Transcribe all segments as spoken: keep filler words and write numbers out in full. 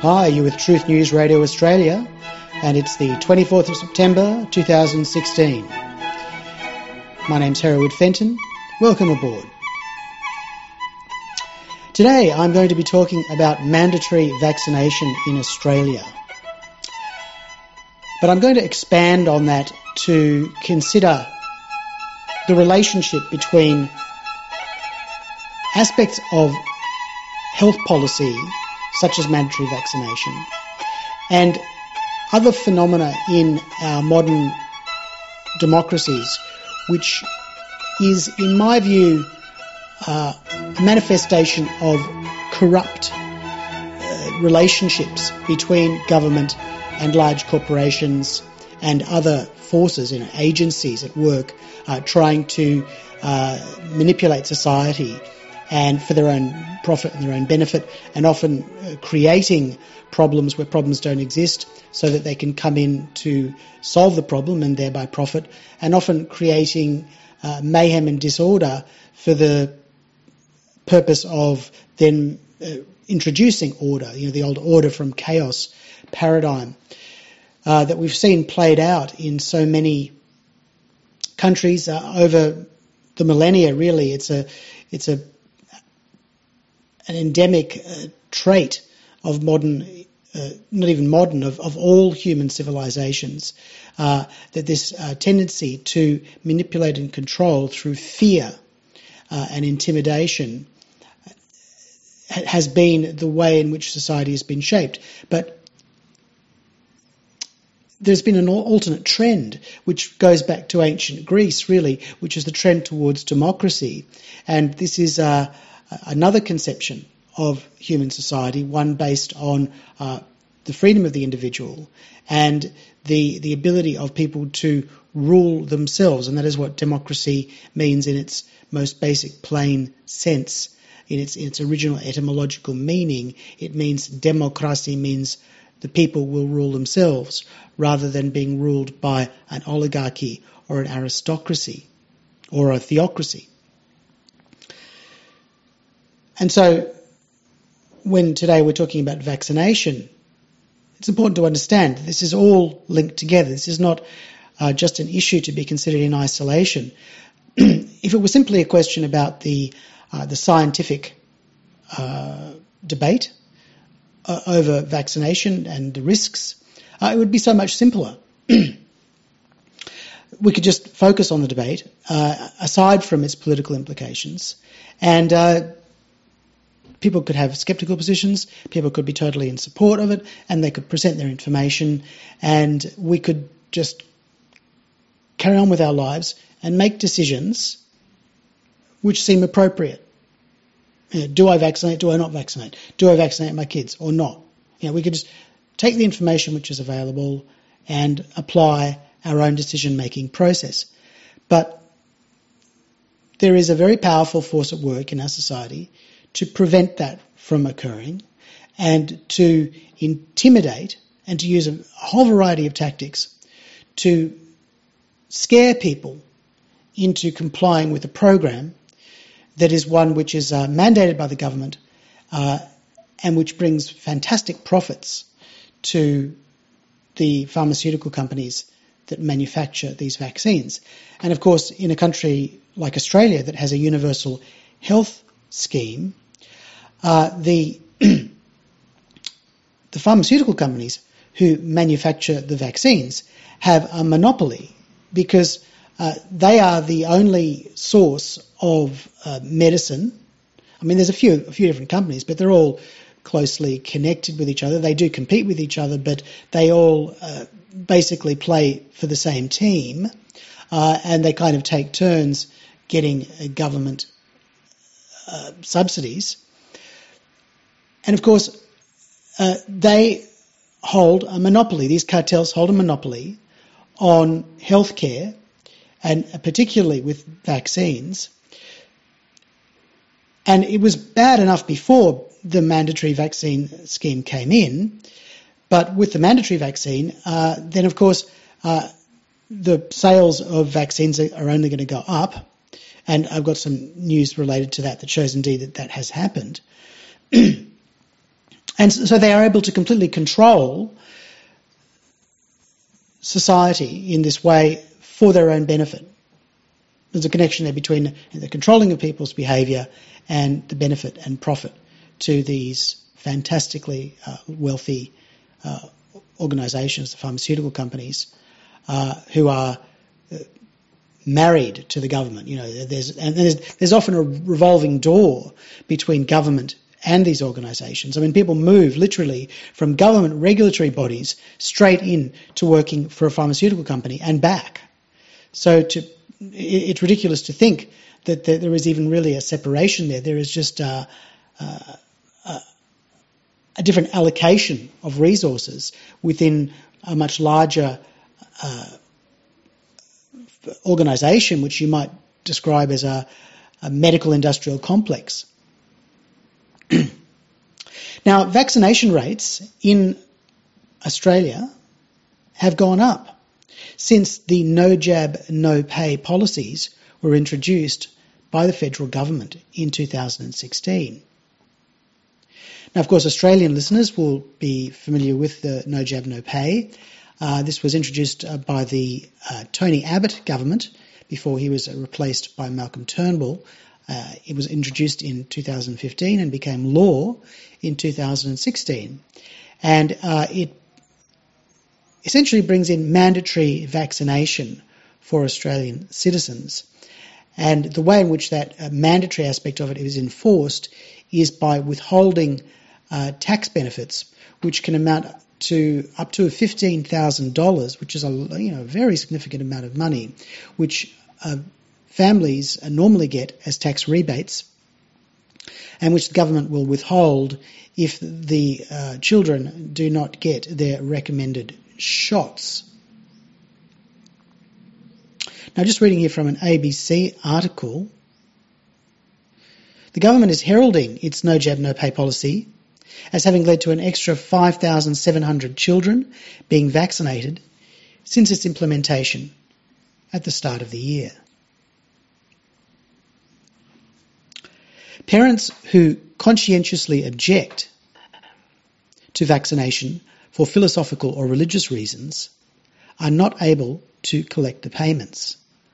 Hi, you're with Truth News Radio Australia, and it's the twenty-fourth of September two thousand sixteen. My name's Hereward Fenton. Welcome aboard. Today I'm going to be talking about mandatory vaccination in Australia. But I'm going to expand on that to consider the relationship between aspects of health policy, such as mandatory vaccination, and other phenomena in our modern democracies, which is, in my view, uh, a manifestation of corrupt uh, relationships between government and large corporations and other forces and agencies at work uh, trying to uh, manipulate society and for their own profit and their own benefit, and often uh, creating problems where problems don't exist so that they can come in to solve the problem and thereby profit, and often creating uh, mayhem and disorder for the purpose of then uh, introducing order, you know, the old order from chaos paradigm uh, that we've seen played out in so many countries uh, over the millennia. Really, it's a it's a an endemic uh, trait of modern, uh, not even modern, of, of all human civilizations, uh, that this uh, tendency to manipulate and control through fear uh, and intimidation ha- has been the way in which society has been shaped. But there's been an alternate trend, which goes back to ancient Greece, really, which is the trend towards democracy. And this is uh, another conception of human society, one based on uh, the freedom of the individual and the the ability of people to rule themselves. And that is what democracy means in its most basic plain sense. In its, in its original etymological meaning, it means democracy means the people will rule themselves rather than being ruled by an oligarchy or an aristocracy or a theocracy. And so when today we're talking about vaccination, it's important to understand this is all linked together. This is not uh, just an issue to be considered in isolation. If it was simply a question about the uh, the scientific uh, debate uh, over vaccination and the risks, uh, it would be so much simpler. We could just focus on the debate, uh, aside from its political implications, and uh, people could have sceptical positions, people could be totally in support of it, and they could present their information, and we could just carry on with our lives and make decisions which seem appropriate. You know, do I vaccinate, do I not vaccinate? Do I vaccinate my kids or not? You know, we could just take the information which is available and apply our own decision-making process. But there is a very powerful force at work in our society to prevent that from occurring and to intimidate and to use a whole variety of tactics to scare people into complying with a program that is one which is uh, mandated by the government uh, and which brings fantastic profits to the pharmaceutical companies that manufacture these vaccines. And of course, in a country like Australia that has a universal health scheme, uh, the the pharmaceutical companies who manufacture the vaccines have a monopoly because uh, they are the only source of uh, medicine. I mean, there's a few a few different companies, but they're all closely connected with each other. They do compete with each other, but they all uh, basically play for the same team, uh, and they kind of take turns getting uh, government uh, subsidies. And of course, uh, they hold a monopoly. These cartels hold a monopoly on healthcare, and particularly with vaccines. And it was bad enough before the mandatory vaccine scheme came in, but with the mandatory vaccine, uh, then of course uh, the sales of vaccines are only going to go up, and I've got some news related to that that shows indeed that that has happened. And so they are able to completely control society in this way for their own benefit. There's a connection there between the controlling of people's behaviour and the benefit and profit to these fantastically uh, wealthy uh, organisations, the pharmaceutical companies, uh, who are uh, married to the government. You know, there's and there's, there's often a revolving door between government and these organisations. I mean, people move literally from government regulatory bodies straight in to working for a pharmaceutical company and back. So to, it's ridiculous to think that there is even really a separation there. There is just a, a, a different allocation of resources within a much larger uh, organisation, which you might describe as a, a medical industrial complex. Now, vaccination rates in Australia have gone up since the no jab, no pay policies were introduced by the federal government in two thousand sixteen. Now, of course, Australian listeners will be familiar with the no jab, no pay. Uh, this was introduced uh, by the uh, Tony Abbott government before he was uh, replaced by Malcolm Turnbull. Uh, it was introduced in two thousand fifteen and became law in two thousand sixteen. And uh, it essentially brings in mandatory vaccination for Australian citizens. And the way in which that uh, mandatory aspect of it is enforced is by withholding uh, tax benefits, which can amount to up to fifteen thousand dollars, which is a you know very significant amount of money, which uh, families normally get as tax rebates, and which the government will withhold if the uh, children do not get their recommended shots. Now, just reading here from an A B C article, the government is heralding its no jab, no pay policy as having led to an extra five thousand seven hundred children being vaccinated since its implementation at the start of the year. Parents who conscientiously object to vaccination for philosophical or religious reasons are not able to collect the payments.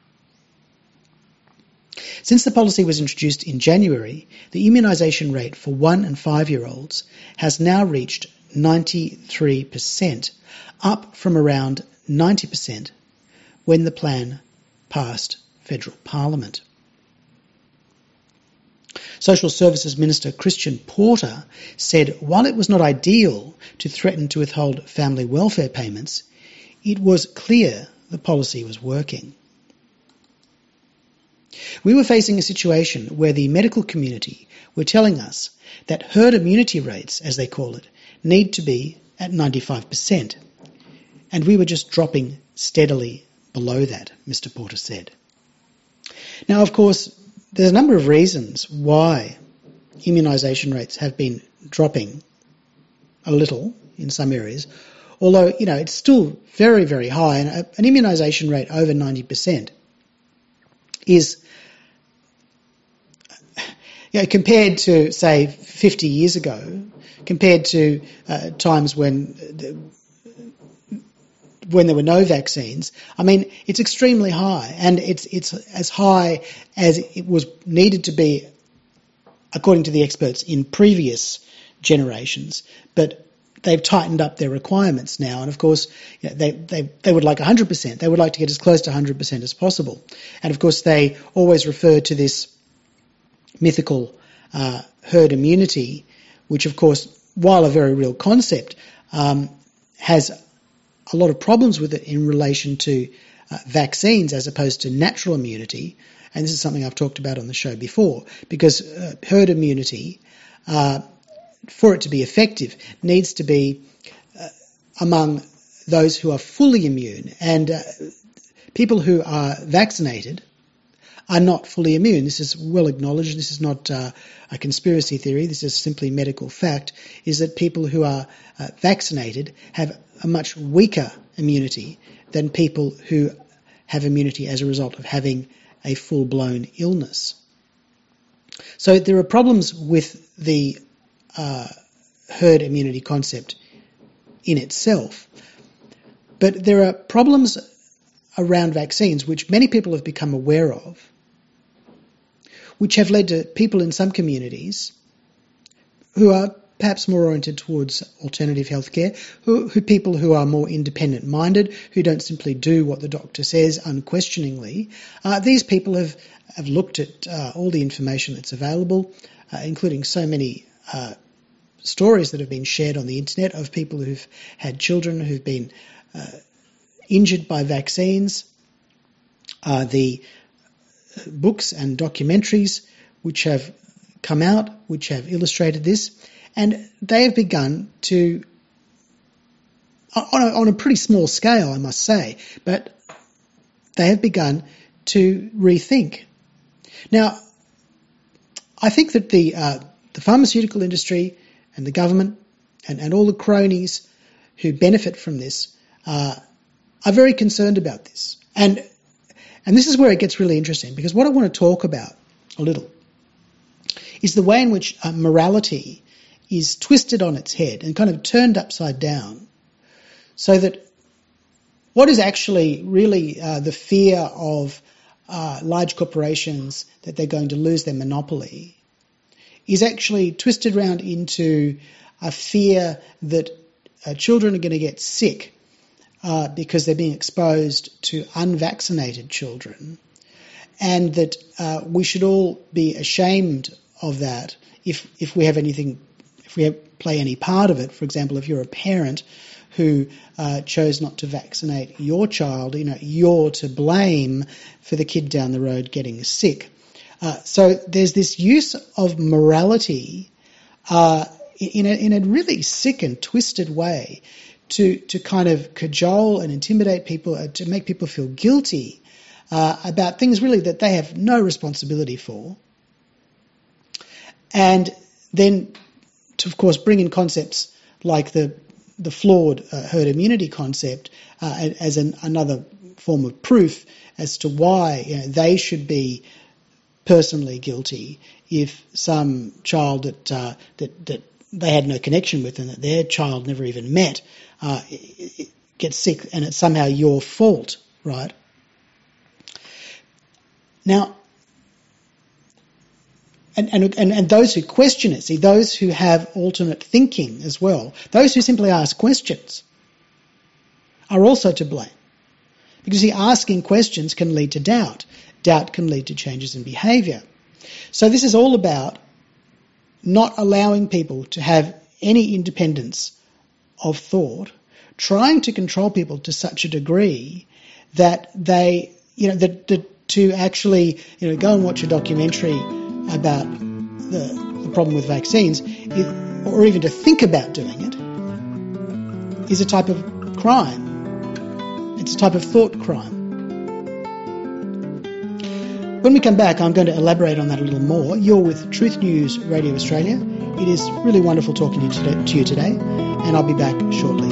Since the policy was introduced in January, the immunisation rate for one and five-year-olds has now reached ninety-three percent, up from around ninety percent when the plan passed federal parliament. Social Services Minister Christian Porter said while it was not ideal to threaten to withhold family welfare payments, it was clear the policy was working. We were facing a situation where the medical community were telling us that herd immunity rates, as they call it, need to be at ninety-five percent, and we were just dropping steadily below that, Mister Porter said. Now, of course, there's a number of reasons why immunisation rates have been dropping a little in some areas, although, you know, it's still very, very high, and an immunisation rate over ninety percent is, you know, compared to, say, fifty years ago, compared to uh, times when the, when there were no vaccines, I mean, it's extremely high, and it's it's as high as it was needed to be, according to the experts, in previous generations. But they've tightened up their requirements now, and of course, you know, they, they they would like one hundred percent. They would like to get as close to one hundred percent as possible. And of course, they always refer to this mythical uh, herd immunity, which of course, while a very real concept, um, has a lot of problems with it in relation to uh, vaccines as opposed to natural immunity. And this is something I've talked about on the show before, because uh, herd immunity, uh, for it to be effective, needs to be uh, among those who are fully immune. And uh, people who are vaccinated are not fully immune. This is well acknowledged. This is not uh, a conspiracy theory. This is simply medical fact, is that people who are uh, vaccinated have a much weaker immunity than people who have immunity as a result of having a full-blown illness. So there are problems with the uh, herd immunity concept in itself. But there are problems around vaccines which many people have become aware of, which have led to people in some communities who are perhaps more oriented towards alternative healthcare, who, who people who are more independent-minded, who don't simply do what the doctor says unquestioningly. Uh, these people have, have looked at uh, all the information that's available, uh, including so many uh, stories that have been shared on the internet of people who've had children who've been uh, injured by vaccines, uh, the books and documentaries which have come out, which have illustrated this, and they have begun to, on a, on a pretty small scale, I must say, but they have begun to rethink. Now, I think that the uh, the pharmaceutical industry and the government and, and all the cronies who benefit from this uh, are very concerned about this. And and this is where it gets really interesting, because what I want to talk about a little is the way in which uh, morality is twisted on its head and kind of turned upside down, so that what is actually really uh, the fear of uh, large corporations that they're going to lose their monopoly is actually twisted around into a fear that uh, children are going to get sick uh, because they're being exposed to unvaccinated children, and that uh, we should all be ashamed of that if if we have anything, if we have, play any part of it. For example, if you're a parent who uh, chose not to vaccinate your child, you know, you're to blame for the kid down the road getting sick. Uh, so there's this use of morality uh, in, a, in a really sick and twisted way to, to kind of cajole and intimidate people, uh, to make people feel guilty uh, about things really that they have no responsibility for. And then to, of course, bring in concepts like the the flawed uh, herd immunity concept uh, as an, another form of proof as to why, you know, they should be personally guilty if some child that uh, that that they had no connection with and that their child never even met uh, gets sick, and it's somehow your fault, right? Now, And, and, and, and those who question it, see, those who have alternate thinking as well, those who simply ask questions are also to blame. Because, see, asking questions can lead to doubt. Doubt can lead to changes in behaviour. So this is all about not allowing people to have any independence of thought, trying to control people to such a degree that they, you know, that, that to actually, you know, go and watch a documentary about the, the problem with vaccines, or even to think about doing it, is a type of crime. It's a type of thought crime. When we come back, I'm going to elaborate on that a little more. You're with Truth News Radio Australia. It is really wonderful talking to you today, to you today, and I'll be back shortly.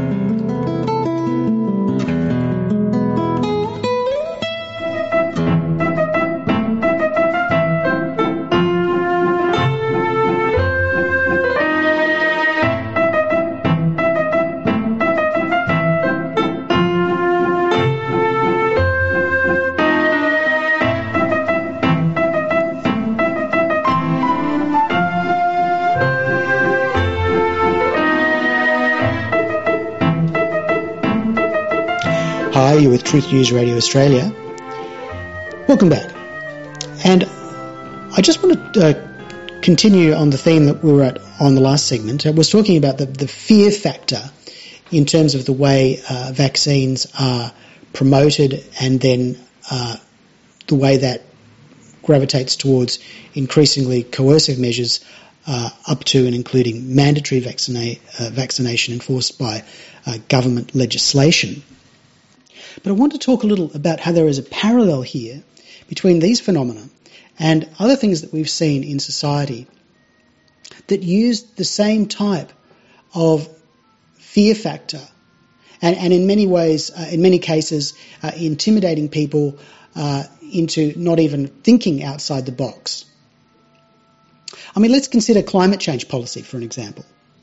Hi, you're with Truth News Radio Australia. Welcome back. And I just want to uh, continue on the theme that we were at on the last segment. I was talking about the, the fear factor in terms of the way uh, vaccines are promoted, and then uh, the way that gravitates towards increasingly coercive measures uh, up to and including mandatory vaccina- uh, vaccination enforced by uh, government legislation. But I want to talk a little about how there is a parallel here between these phenomena and other things that we've seen in society that use the same type of fear factor, and, and in many ways, uh, in many cases, uh, intimidating people uh, into not even thinking outside the box. I mean, let's consider climate change policy, for an example.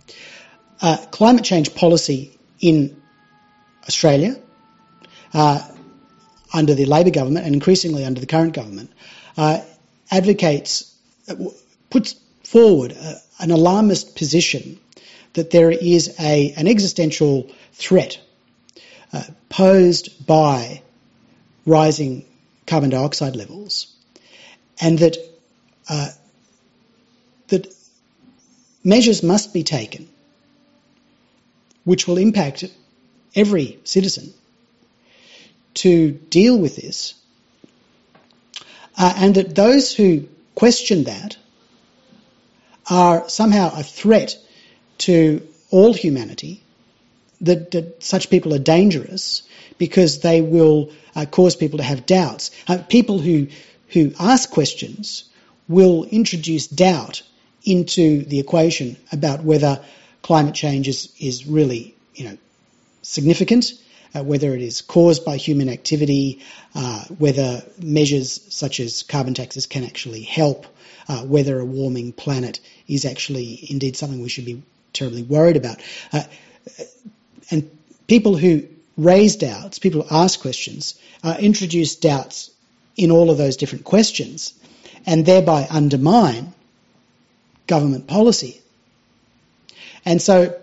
Uh, climate change policy in Australia, uh, under the Labor government and increasingly under the current government, uh, advocates, puts forward a, an alarmist position that there is a, an existential threat uh, posed by rising carbon dioxide levels, and that uh, that measures must be taken which will impact every citizen to deal with this, uh, and that those who question that are somehow a threat to all humanity, that, that such people are dangerous because they will uh, cause people to have doubts. Uh, people who who ask questions will introduce doubt into the equation about whether climate change is, is really, you know, significant, uh, whether it is caused by human activity, uh, whether measures such as carbon taxes can actually help, uh, whether a warming planet is actually indeed something we should be terribly worried about. Uh, and people who raise doubts, people who ask questions, uh, introduce doubts in all of those different questions and thereby undermine government policy. And so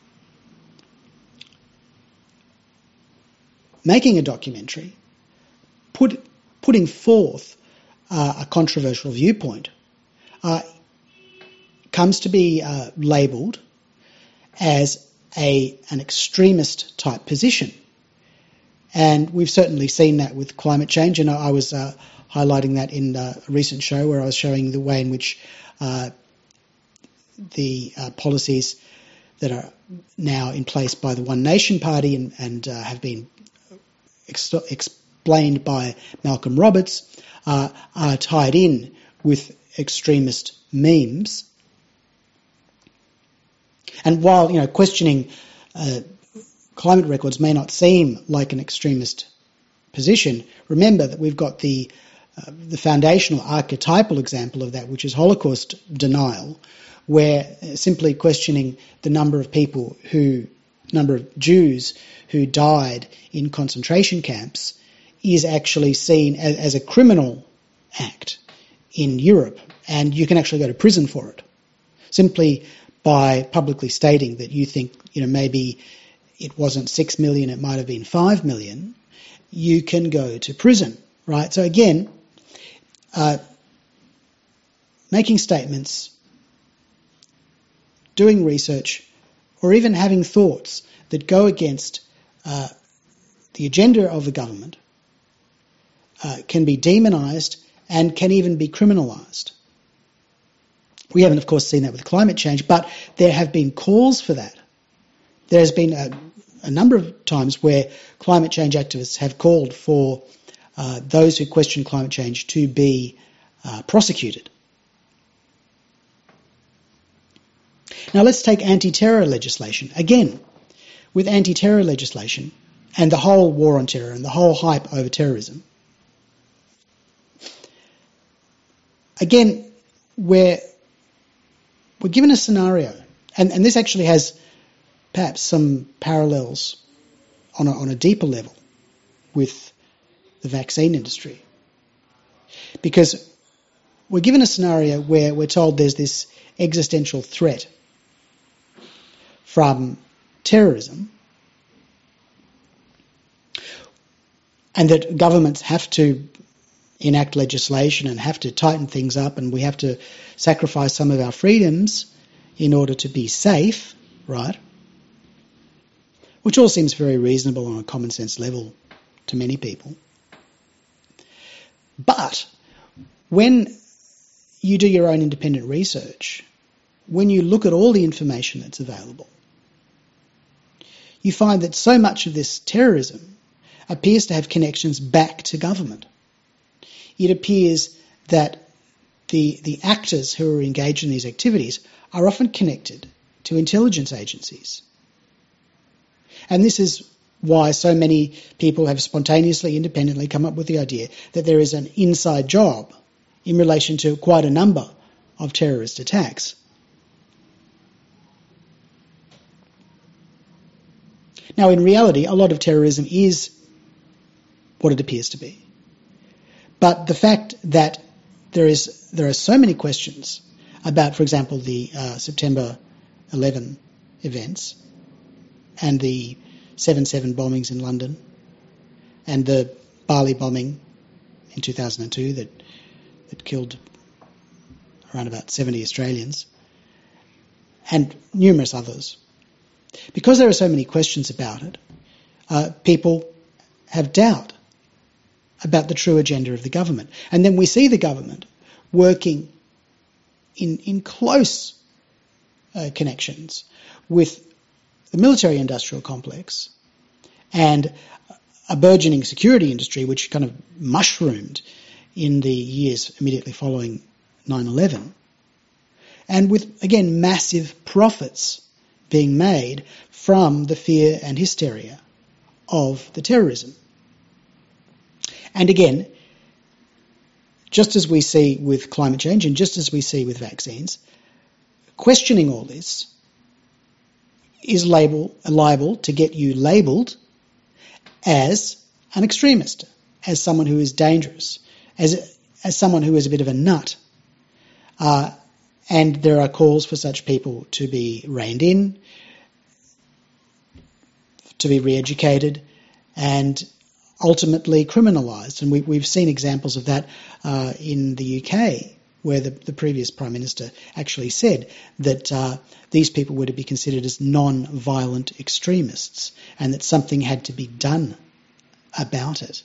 making a documentary, put, putting forth uh, a controversial viewpoint, uh, comes to be uh, labelled as a an extremist type position. And we've certainly seen that with climate change, and I was uh, highlighting that in uh, a recent show where I was showing the way in which uh, the uh, policies that are now in place by the One Nation Party and, and uh, have been ex- explained by Malcolm Roberts uh, are tied in with extremist memes. And while, you know, questioning uh, climate records may not seem like an extremist position, remember that we've got the uh, the foundational archetypal example of that, which is Holocaust denial, where simply questioning the number of people who, number of Jews who died in concentration camps is actually seen as, as a criminal act in Europe, and you can actually go to prison for it. Simply by publicly stating that you think, you know, maybe it wasn't six million, it might have been five million, you can go to prison, right? So again, uh, making statements, doing research, or even having thoughts that go against uh, the agenda of the government uh, can be demonised and can even be criminalised. We haven't, of course, seen that with climate change, but there have been calls for that. There has been a, a number of times where climate change activists have called for uh, those who question climate change to be uh, prosecuted. Now let's take anti-terror legislation. Again, with anti-terror legislation and the whole war on terror and the whole hype over terrorism, again, where we're given a scenario, and, and this actually has perhaps some parallels on a, on a deeper level with the vaccine industry. Because we're given a scenario where we're told there's this existential threat from terrorism, and that governments have to enact legislation and have to tighten things up, and we have to sacrifice some of our freedoms in order to be safe, right? Which all seems very reasonable on a common sense level to many people. But when you do your own independent research, when you look at all the information that's available, you find that so much of this terrorism appears to have connections back to government. It appears that the the actors who are engaged in these activities are often connected to intelligence agencies. And this is why so many people have spontaneously, independently come up with the idea that there is an inside job in relation to quite a number of terrorist attacks. Now, in reality, a lot of terrorism is what it appears to be. But the fact that there is there are so many questions about, for example, the uh, September eleventh events and the seven seven bombings in London and the Bali bombing in two thousand two that, that killed around about seventy Australians and numerous others. Because there are so many questions about it, uh, people have doubt about the true agenda of the government. And then we see the government working in, in close uh, connections with the military-industrial complex and a burgeoning security industry which kind of mushroomed in the years immediately following nine eleven, and with, again, massive profits being made from the fear and hysteria of the terrorism. And again, just as we see with climate change and just as we see with vaccines, questioning all this is label, liable to get you labelled as an extremist, as someone who is dangerous, as, as someone who is a bit of a nut. Uh, and there are calls for such people to be reined in, to be re-educated, and ultimately criminalised. And we, we've seen examples of that uh, in the U K, where the, the previous Prime Minister actually said that uh, these people were to be considered as non-violent extremists and that something had to be done about it.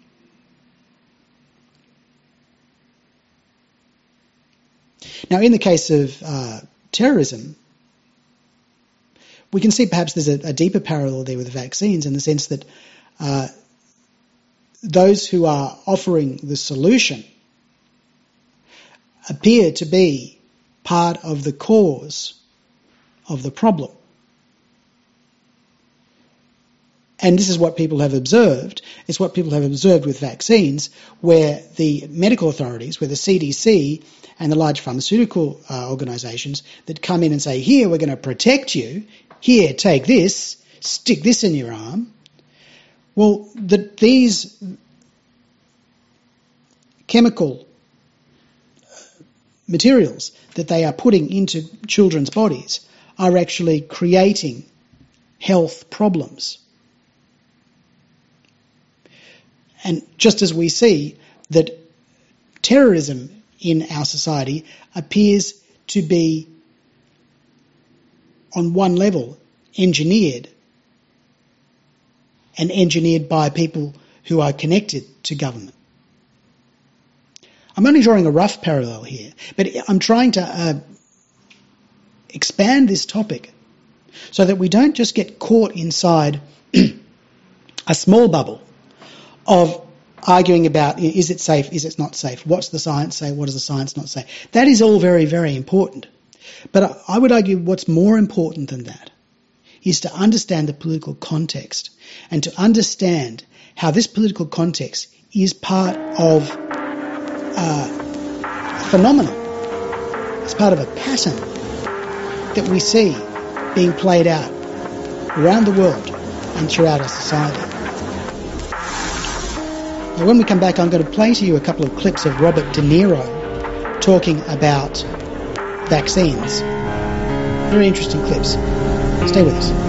Now, in the case of uh, terrorism, we can see perhaps there's a, a deeper parallel there with the vaccines in the sense that uh, those who are offering the solution appear to be part of the cause of the problem. And this is what people have observed. It's what people have observed with vaccines, where the medical authorities, where the C D C and the large pharmaceutical uh, organisations that come in and say, here, we're going to protect you, here, take this, stick this in your arm. Well, that these chemical materials that they are putting into children's bodies are actually creating health problems. And just as we see that terrorism in our society appears to be, on one level, engineered, and engineered by people who are connected to government. I'm only drawing a rough parallel here, but I'm trying to uh, expand this topic so that we don't just get caught inside a small bubble of arguing about, is it safe, is it not safe, what's the science say, what does the science not say. That is all very, very important. But I would argue what's more important than that is to understand the political context and to understand how this political context is part of uh, a phenomenon. It's part of a pattern that we see being played out around the world and throughout our society. Now, when we come back, I'm going to play to you a couple of clips of Robert De Niro talking about vaccines. Very interesting clips. Stay with us.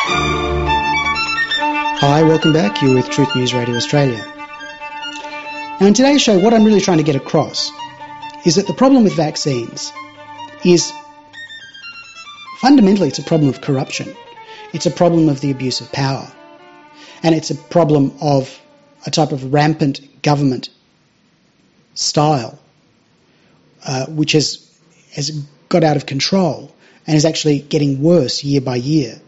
Hi, welcome back. You're with Truth News Radio Australia. Now, in today's show, what I'm really trying to get across is that the problem with vaccines is fundamentally it's a problem of corruption. It's a problem of the abuse of power. And it's a problem of a type of rampant government style, uh, which has, has got out of control and is actually getting worse year by year.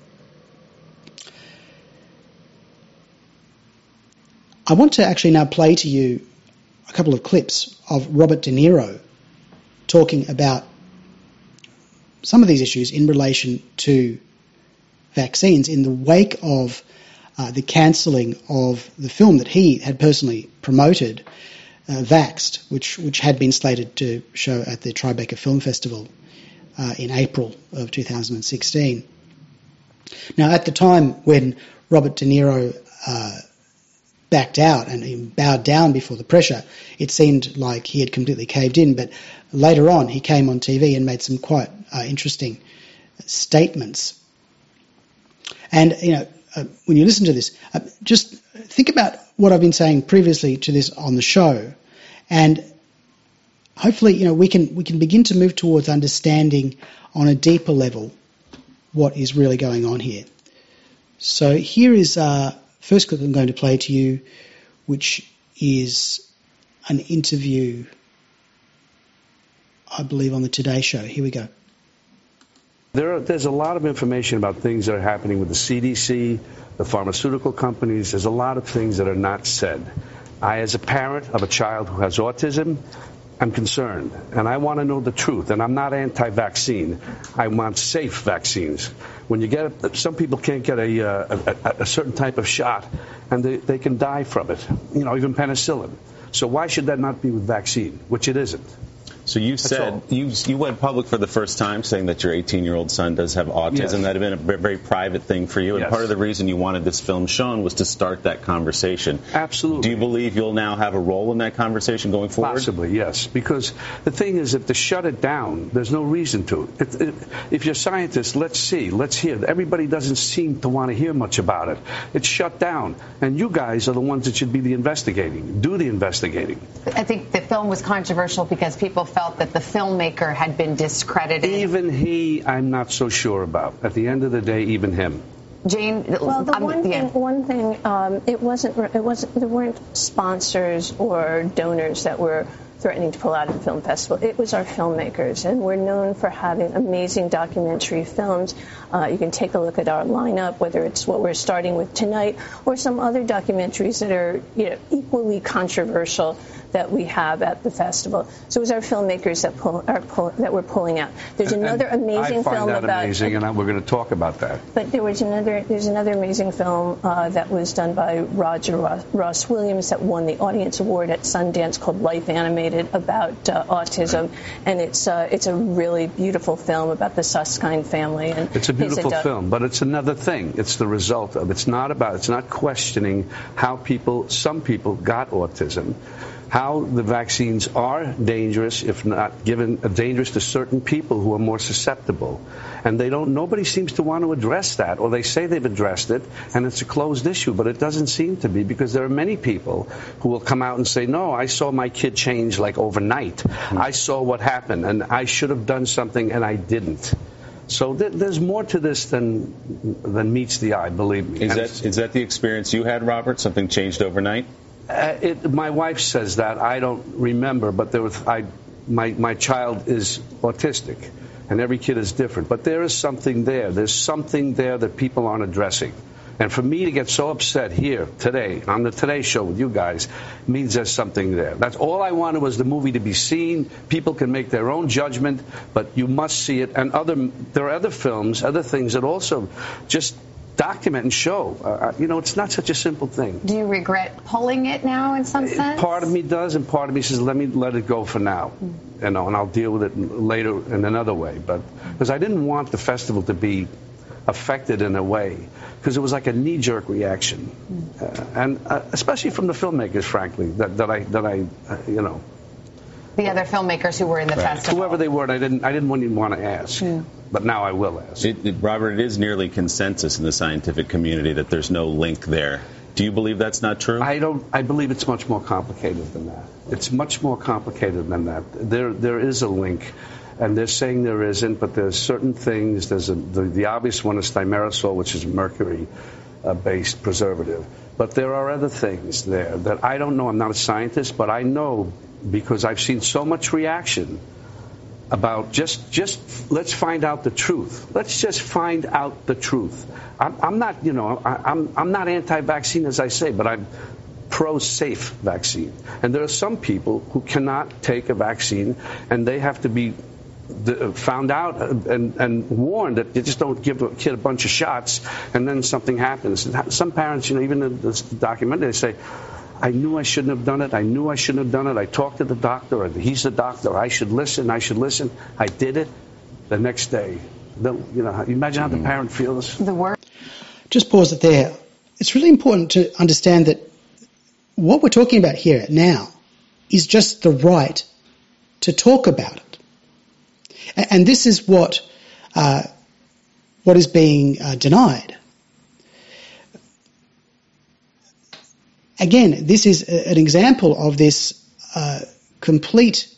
I want to actually now play to you a couple of clips of Robert De Niro talking about some of these issues in relation to vaccines in the wake of uh, the cancelling of the film that he had personally promoted, uh, Vaxxed, which which had been slated to show at the Tribeca Film Festival uh, in April of two thousand sixteen. Now, at the time when Robert De Niro uh, backed out and he bowed down before the pressure, it seemed like he had completely caved in, but later on he came on T V and made some quite uh, interesting statements. And, you know, uh, when you listen to this, uh, just think about what I've been saying previously to this on the show, and hopefully, you know, we can we can begin to move towards understanding on a deeper level what is really going on here. So here is uh, first clip I'm going to play to you, which is an interview, I believe, on the Today Show. Here we go. There are, there's a lot of information about things that are happening with the C D C, the pharmaceutical companies. There's a lot of things that are not said. I, as a parent of a child who has autism, I'm concerned, and I want to know the truth. And I'm not anti-vaccine. I want safe vaccines. When you get, some people can't get a, a, a, a certain type of shot, and they, they can die from it. You know, even penicillin. So why should that not be with vaccine, which it isn't? So you said you you went public for the first time saying that your eighteen-year-old son does have autism. Yes. That had been a very private thing for you, and yes. part of the reason you wanted this film shown was to start that conversation. Absolutely. Do you believe you'll now have a role in that conversation going forward? Possibly, yes. Because the thing is, if to shut it down, there's no reason to. It, it, if you're scientists, let's see, let's hear. Everybody doesn't seem to want to hear much about it. It's shut down, and you guys are the ones that should be the investigating. Do the investigating. I think the film was controversial because people felt that the film maker had been discredited. Even he, I'm not so sure about. At the end of the day, even him. Jane, well, the I'm, one yeah. thing, one thing, um, it wasn't, it wasn't, there weren't sponsors or donors that were threatening to pull out of the film festival. It was our filmmakers, and we're known for having amazing documentary films. Uh, you can take a look at our lineup, whether it's what we're starting with tonight or some other documentaries that are, you know, equally controversial that we have at the festival. So it was our filmmakers that pull, are pull, that were pulling out. There's and, another amazing I find film that about amazing, and we're going to talk about that. But there was another. There's another amazing film uh, that was done by Roger Ross, Ross Williams that won the Audience Award at Sundance called Life Animated about uh, autism, and it's uh, it's a really beautiful film about the Susskind family. And it's a beautiful film, but it's another thing. It's the result of. It's not about. It's not questioning how people. Some people got autism. How the vaccines are dangerous, if not given uh, dangerous to certain people who are more susceptible, and they don't. Nobody seems to want to address that, or they say they've addressed it, and it's a closed issue, but it doesn't seem to be, because there are many people who will come out and say, "No, I saw my kid change like overnight. Mm-hmm. I saw what happened, and I should have done something, and I didn't." So th- there's more to this than than meets the eye. Believe me. Is that is that the experience you had, Robert? Something changed overnight? Uh, it, my wife says that. I don't remember, but there was, I, my, my child is autistic, and every kid is different. But there is something there. There's something there that people aren't addressing. And for me to get so upset here today, on the Today Show with you guys, means there's something there. That's all I wanted, was the movie to be seen. People can make their own judgment, but you must see it. And other, there are other films, other things that also just document and show. Uh, you know, it's not such a simple thing. Do you regret pulling it now in some sense? Part of me does, and part of me says, let me let it go for now. Mm. You know, and I'll deal with it later in another way. But because I didn't want the festival to be affected in a way, because it was like a knee-jerk reaction. Mm. Uh, and uh, especially from the filmmakers, frankly, that, that I, that I uh, you know. The other filmmakers who were in the right. festival. Whoever they were, and I didn't, I didn't even want to ask. Mm. But now I will ask. It, it, Robert, it is nearly consensus in the scientific community that there's no link there. Do you believe that's not true? I don't. I believe it's much more complicated than that. It's much more complicated than that. There, there is a link, and they're saying there isn't, but there's certain things. There's a, the, the obvious one is thimerosal, which is a mercury-based uh, preservative. But there are other things there that I don't know. I'm not a scientist, but I know because I've seen so much reaction about just, just let's find out the truth. Let's just find out the truth. I'm, I'm not, you know, I, I'm, I'm not anti-vaccine, as I say, but I'm pro-safe vaccine. And there are some people who cannot take a vaccine, and they have to be the, found out and, and warned that you just don't give a kid a bunch of shots and then something happens. Some parents, you know, even in this documentary, they say, I knew I shouldn't have done it. I knew I shouldn't have done it. I talked to the doctor. Or he's the doctor. I should listen. I should listen. I did it. The next day, the, you know, imagine how the parent feels. The word. Just pause it there. It's really important to understand that what we're talking about here now is just the right to talk about it. And this is what uh, what is being uh, denied. Again, this is a, an example of this uh, complete,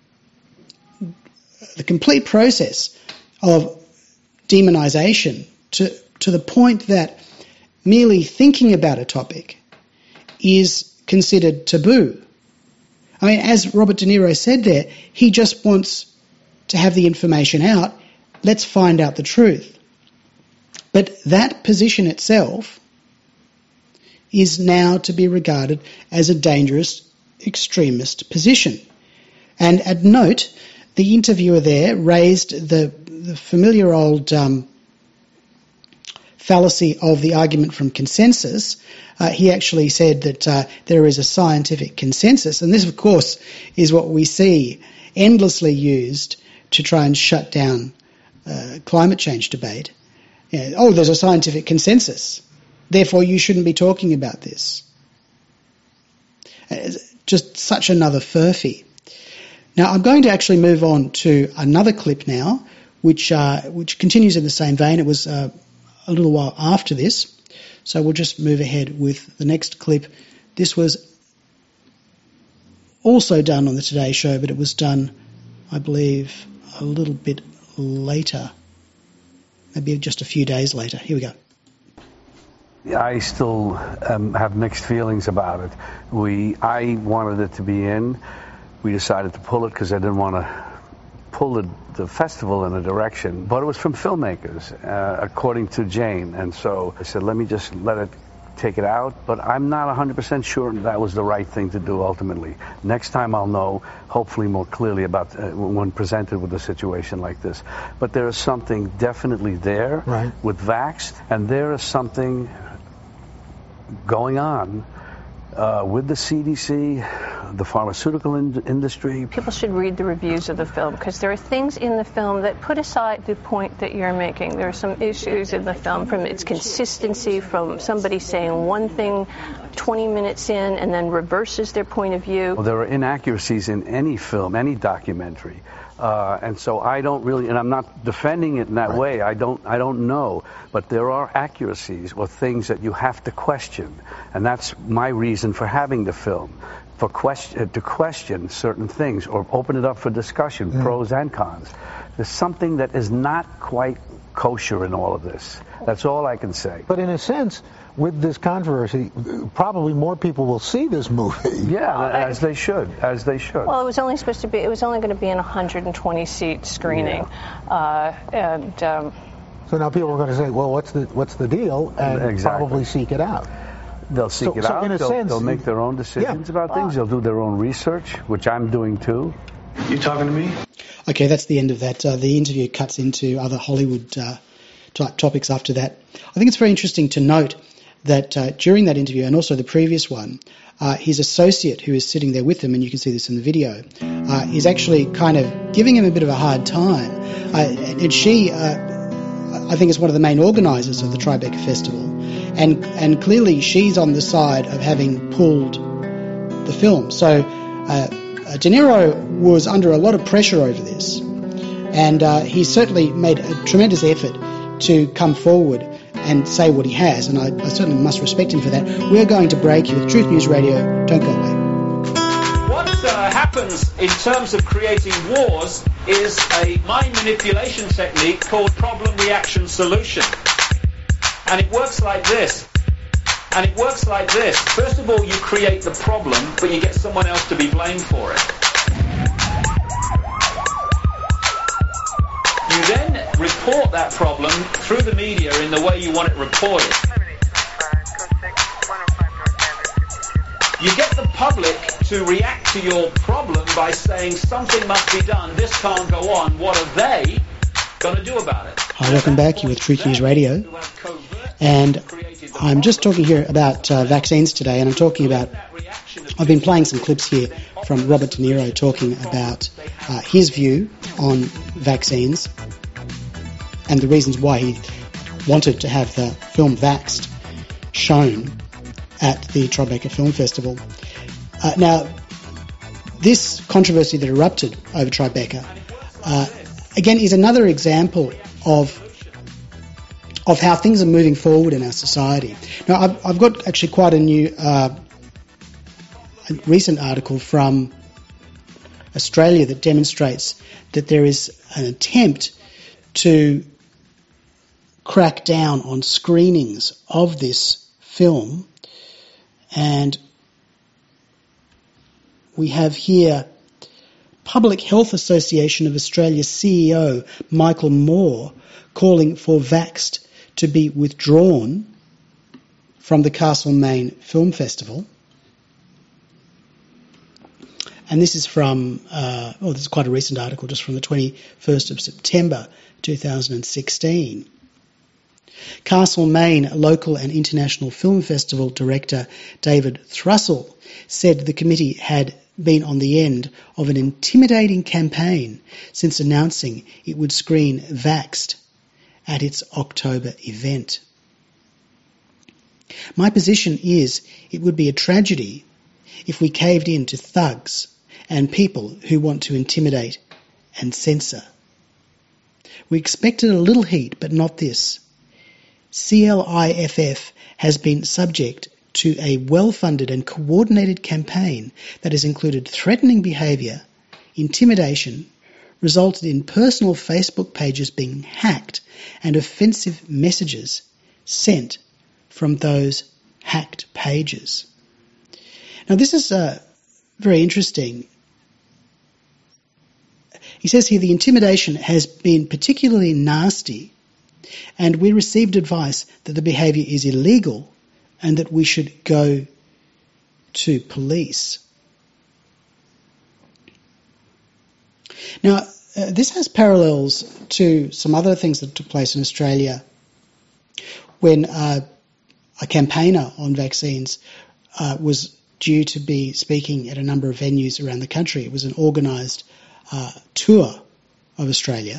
the complete process of demonization to to the point that merely thinking about a topic is considered taboo. I mean, as Robert De Niro said there, he just wants to have the information out. Let's find out the truth. But that position itself is now to be regarded as a dangerous extremist position. And at note, the interviewer there raised the, the familiar old um, fallacy of the argument from consensus. Uh, he actually said that uh, there is a scientific consensus, and this, of course, is what we see endlessly used to try and shut down uh, climate change debate. You know, oh, there's a scientific consensus, therefore you shouldn't be talking about this. It's just such another furphy. Now, I'm going to actually move on to another clip now, which uh, which continues in the same vein. It was uh, a little while after this, so we'll just move ahead with the next clip. This was also done on the Today Show, but it was done, I believe, a little bit later, maybe just a few days later. Here we go. I still um, have mixed feelings about it. We, I wanted it to be in. We decided to pull it because I didn't want to pull the, the festival in a direction. But it was from filmmakers, uh, according to Jane. And so I said, let me just let it take it out. But I'm not one hundred percent sure that was the right thing to do ultimately. Next time I'll know, hopefully more clearly about uh, when presented with a situation like this. But there is something definitely there right. with Vaxxed, and there is something going on uh, with the C D C, the pharmaceutical in- industry. People should read the reviews of the film because there are things in the film that put aside the point that you're making. There are some issues in the film from its consistency, from somebody saying one thing twenty minutes in and then reverses their point of view. Well, there are inaccuracies in any film, any documentary. Uh, and so I don't really, and I'm not defending it in that right. way. I don't, I don't know, but there are accuracies or things that you have to question, and that's my reason for having the film, for question to question certain things or open it up for discussion, mm. pros and cons. There's something that is not quite kosher in all of this. That's all I can say. But in a sense, with this controversy, probably more people will see this movie. Yeah, uh, as they should, as they should. Well, it was only supposed to be, it was only going to be in a one hundred twenty seat screening. Yeah. Uh, and um, so now people are going to say, well, what's the what's the deal? And exactly. probably seek it out. They'll seek so, it so out. In a they'll, sense, they'll make their own decisions yeah. about things. They'll do their own research, which I'm doing too. You talking to me? Okay, that's the end of that. Uh, the interview cuts into other Hollywood uh, type topics after that. I think it's very interesting to note that uh, during that interview and also the previous one, uh, his associate who is sitting there with him, and you can see this in the video, uh, is actually kind of giving him a bit of a hard time. Uh, and she, uh, I think, is one of the main organisers of the Tribeca Festival. And, and clearly she's on the side of having pulled the film. So uh, De Niro was under a lot of pressure over this. And uh, he certainly made a tremendous effort to come forward and say what he has, and I, I certainly must respect him for that. We're going to break you with Truth News Radio. Don't go away. What uh, happens in terms of creating wars is a mind manipulation technique called problem reaction solution. And it works like this. And it works like this. First of all, you create the problem, but you get someone else to be blamed for it. You then report that problem through the media in the way you want it reported. You get the public to react to your problem by saying something must be done, this can't go on, what are they going to do about it? Hi, welcome back. You're with Truth News Radio. And I'm just talking here about uh, vaccines today, and I'm talking about, I've been playing some clips here from Robert De Niro talking about uh, his view on vaccines and the reasons why he wanted to have the film Vaxxed shown at the Tribeca Film Festival. Uh, now, this controversy that erupted over Tribeca, uh, again, is another example of of how things are moving forward in our society. Now, I've, I've got actually quite a new, uh, a recent article from Australia that demonstrates that there is an attempt to crack down on screenings of this film. And we have here Public Health Association of Australia's C E O, Michael Moore, calling for Vaxxed to be withdrawn from the Castlemaine Film Festival. And this is from, uh, oh, this is quite a recent article, just from the twenty-first of September two thousand sixteen. Castlemaine local and international film festival director David Thrussell said the committee had been on the end of an intimidating campaign since announcing it would screen Vaxxed at its October event. My position is it would be a tragedy if we caved in to thugs and people who want to intimidate and censor. We expected a little heat, but not this. C L I F F has been subject to a well-funded and coordinated campaign that has included threatening behaviour, intimidation, resulted in personal Facebook pages being hacked and offensive messages sent from those hacked pages. Now, this is uh, very interesting. He says here the intimidation has been particularly nasty, and we received advice that the behaviour is illegal and that we should go to police. Now, uh, this has parallels to some other things that took place in Australia when uh, a campaigner on vaccines uh, was due to be speaking at a number of venues around the country. It was an organised uh, tour of Australia.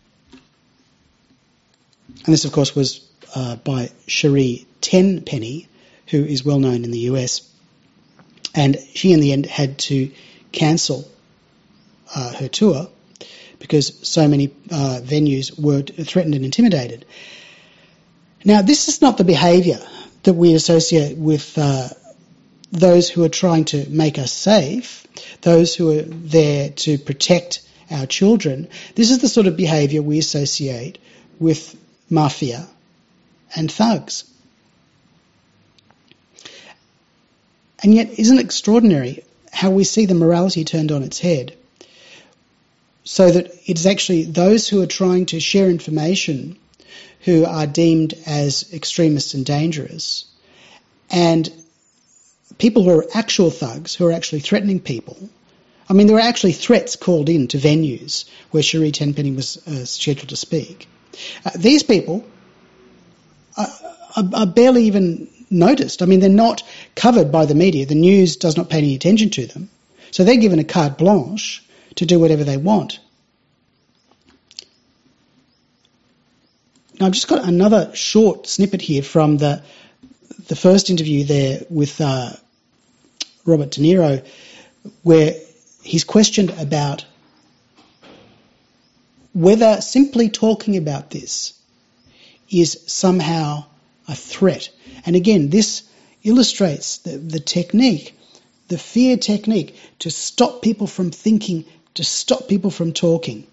And this, of course, was uh, by Cherie Tenpenny, who is well known in the U S. And she, in the end, had to cancel uh, her tour because so many uh, venues were threatened and intimidated. Now, this is not the behaviour that we associate with uh, those who are trying to make us safe, those who are there to protect our children. This is the sort of behaviour we associate with mafia and thugs. And yet, isn't it extraordinary how we see the morality turned on its head, so that it's actually those who are trying to share information who are deemed as extremists and dangerous, and people who are actual thugs, who are actually threatening people. I mean, there were actually threats called in to venues where Cherie Tenpenny was uh, scheduled to speak. Uh, these people are, are, are barely even noticed. I mean, they're not covered by the media. The news does not pay any attention to them. So they're given a carte blanche to do whatever they want. Now, I've just got another short snippet here from the the first interview there with uh, Robert De Niro, where he's questioned about whether simply talking about this is somehow a threat. And again, this illustrates the, the technique, the fear technique, to stop people from thinking, to stop people from talking.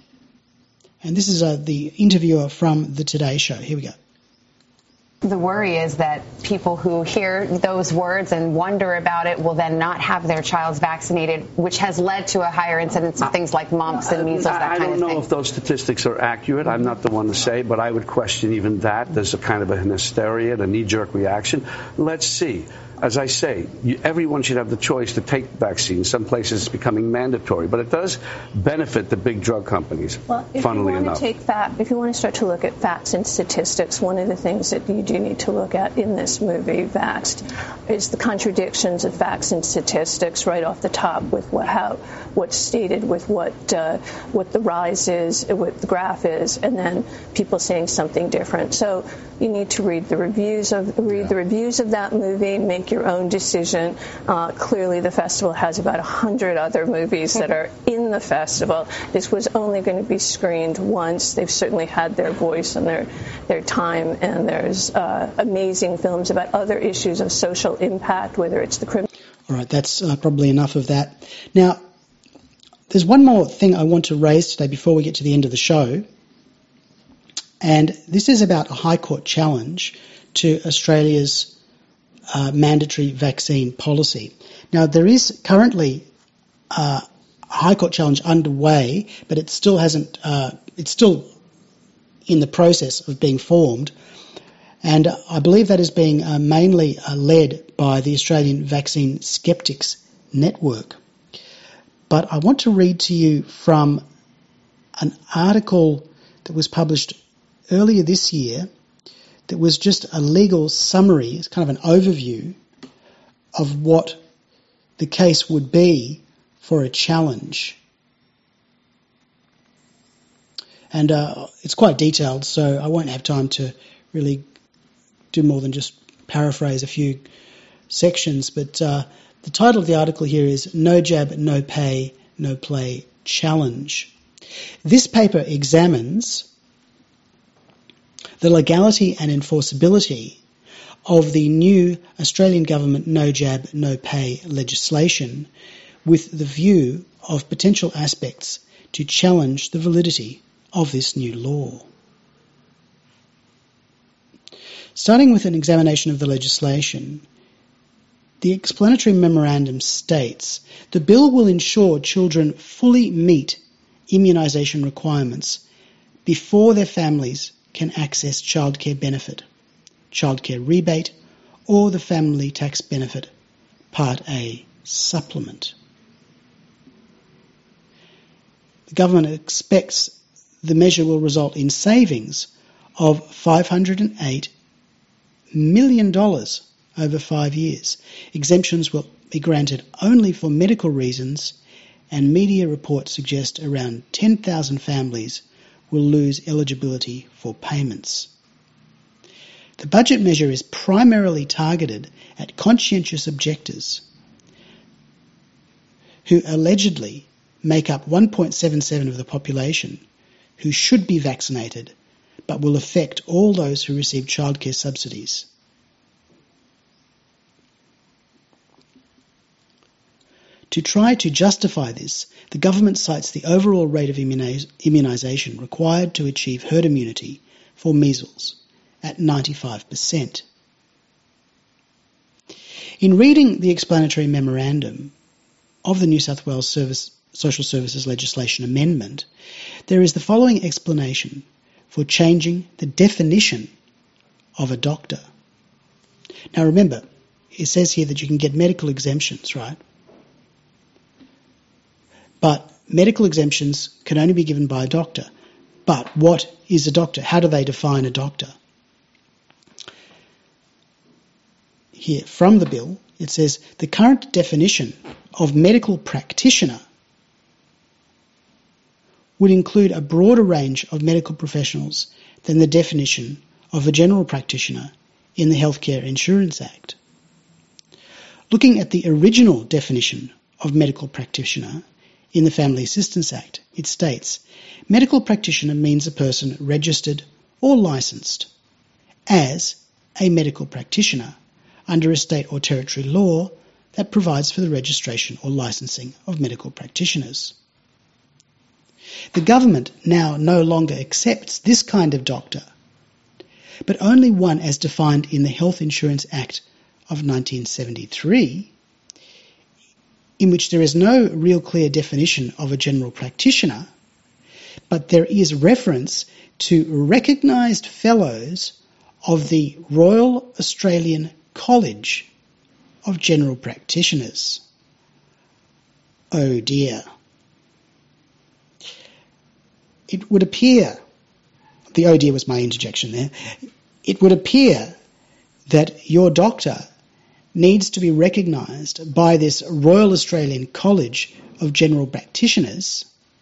And this is uh, the interviewer from the Today Show. Here we go. The worry is that people who hear those words and wonder about it will then not have their child vaccinated, which has led to a higher incidence of things like mumps and measles, that I kind of thing. don't know if those statistics are accurate. I'm not the one to say, but I would question even that. There's a kind of a hysteria, a knee-jerk reaction. Let's see. As I say, you, everyone should have the choice to take vaccines. Some places it's becoming mandatory, but it does benefit the big drug companies, well, if funnily you want enough. To take fact, if you want to start to look at facts and statistics, one of the things that you do need to look at in this movie, Vaxxed, is the contradictions of facts and statistics right off the top with what, how, what's stated with what uh, what the rise is, what the graph is, and then people saying something different. So you need to read the reviews of read yeah. the reviews of that movie, make your own decision. Uh, clearly, the festival has about a hundred other movies that are in the festival. This was only going to be screened once. They've certainly had their voice and their their time, and there's uh, amazing films about other issues of social impact, whether it's the criminal. All right, that's uh, probably enough of that. Now, there's one more thing I want to raise today before we get to the end of the show, and this is about a High Court challenge to Australia's Uh, mandatory vaccine policy. Now, there is currently uh, a High Court challenge underway, but it still hasn't. Uh, it's still in the process of being formed, and I believe that is being uh, mainly uh, led by the Australian Vaccine Skeptics Network. But I want to read to you from an article that was published earlier this year. That was just a legal summary, it's kind of an overview of what the case would be for a challenge. And uh, it's quite detailed, so I won't have time to really do more than just paraphrase a few sections. But uh, the title of the article here is No Jab, No Pay, No Play Challenge. This paper examines the legality and enforceability of the new Australian government No Jab, No Pay legislation with the view of potential aspects to challenge the validity of this new law. Starting with an examination of the legislation, the explanatory memorandum states the bill will ensure children fully meet immunisation requirements before their families can access childcare benefit, childcare rebate, or the family tax benefit Part A supplement. The government expects the measure will result in savings of five hundred eight million dollars over five years. Exemptions will be granted only for medical reasons, and media reports suggest around ten thousand families will lose eligibility for payments. The budget measure is primarily targeted at conscientious objectors who allegedly make up one point seven seven of the population who should be vaccinated, but will affect all those who receive childcare subsidies. To try to justify this, the government cites the overall rate of immunisation required to achieve herd immunity for measles at ninety-five percent. In reading the explanatory memorandum of the New South Wales Service, Social Services Legislation Amendment, there is the following explanation for changing the definition of a doctor. Now remember, it says here that you can get medical exemptions, right? But medical exemptions can only be given by a doctor. But what is a doctor? How do they define a doctor? Here, from the bill, it says the current definition of medical practitioner would include a broader range of medical professionals than the definition of a general practitioner in the Healthcare Insurance Act. Looking at the original definition of medical practitioner in the Family Assistance Act, it states, medical practitioner means a person registered or licensed as a medical practitioner under a state or territory law that provides for the registration or licensing of medical practitioners. The government now no longer accepts this kind of doctor, but only one as defined in the Health Insurance Act of nineteen seventy-three, in which there is no real clear definition of a general practitioner, but there is reference to recognised fellows of the Royal Australian College of General Practitioners. Oh dear. It would appear, the oh dear was my interjection there, it would appear that your doctor needs to be recognised by this Royal Australian College of General Practitioners,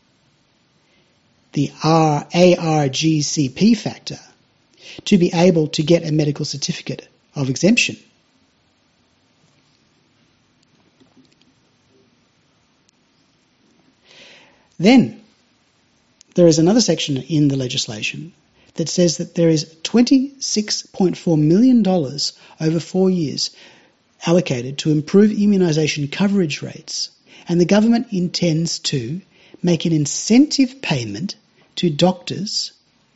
the A R G C P factor, to be able to get a medical certificate of exemption. Then, there is another section in the legislation that says that there is twenty-six point four million dollars over four years allocated to improve immunisation coverage rates, and the government intends to make an incentive payment to doctors,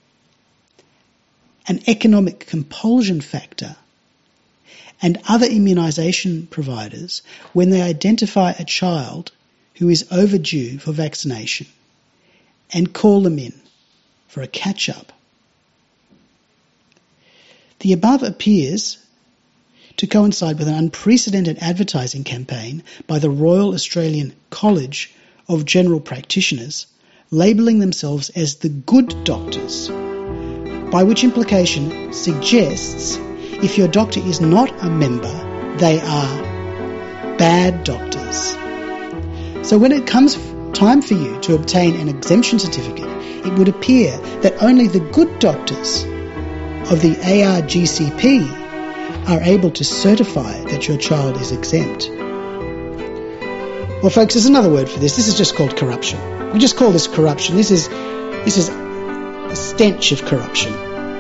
an economic compulsion factor, and other immunisation providers when they identify a child who is overdue for vaccination and call them in for a catch-up. The above appears to coincide with an unprecedented advertising campaign by the Royal Australian College of General Practitioners, labelling themselves as the good doctors, by which implication suggests if your doctor is not a member, they are bad doctors. So when it comes time for you to obtain an exemption certificate, it would appear that only the good doctors of the A R G C P are able to certify that your child is exempt. Well, folks, there's another word for this. This is just called corruption. We just call this corruption. This is this is a stench of corruption.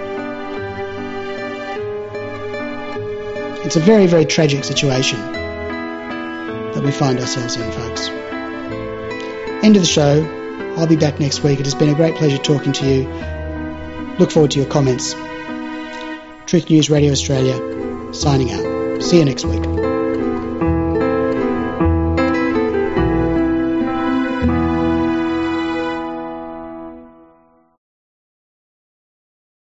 It's a very, very tragic situation that we find ourselves in, folks. End of the show. I'll be back next week. It has been a great pleasure talking to you. Look forward to your comments. Truth News Radio Australia, signing out. See you next week.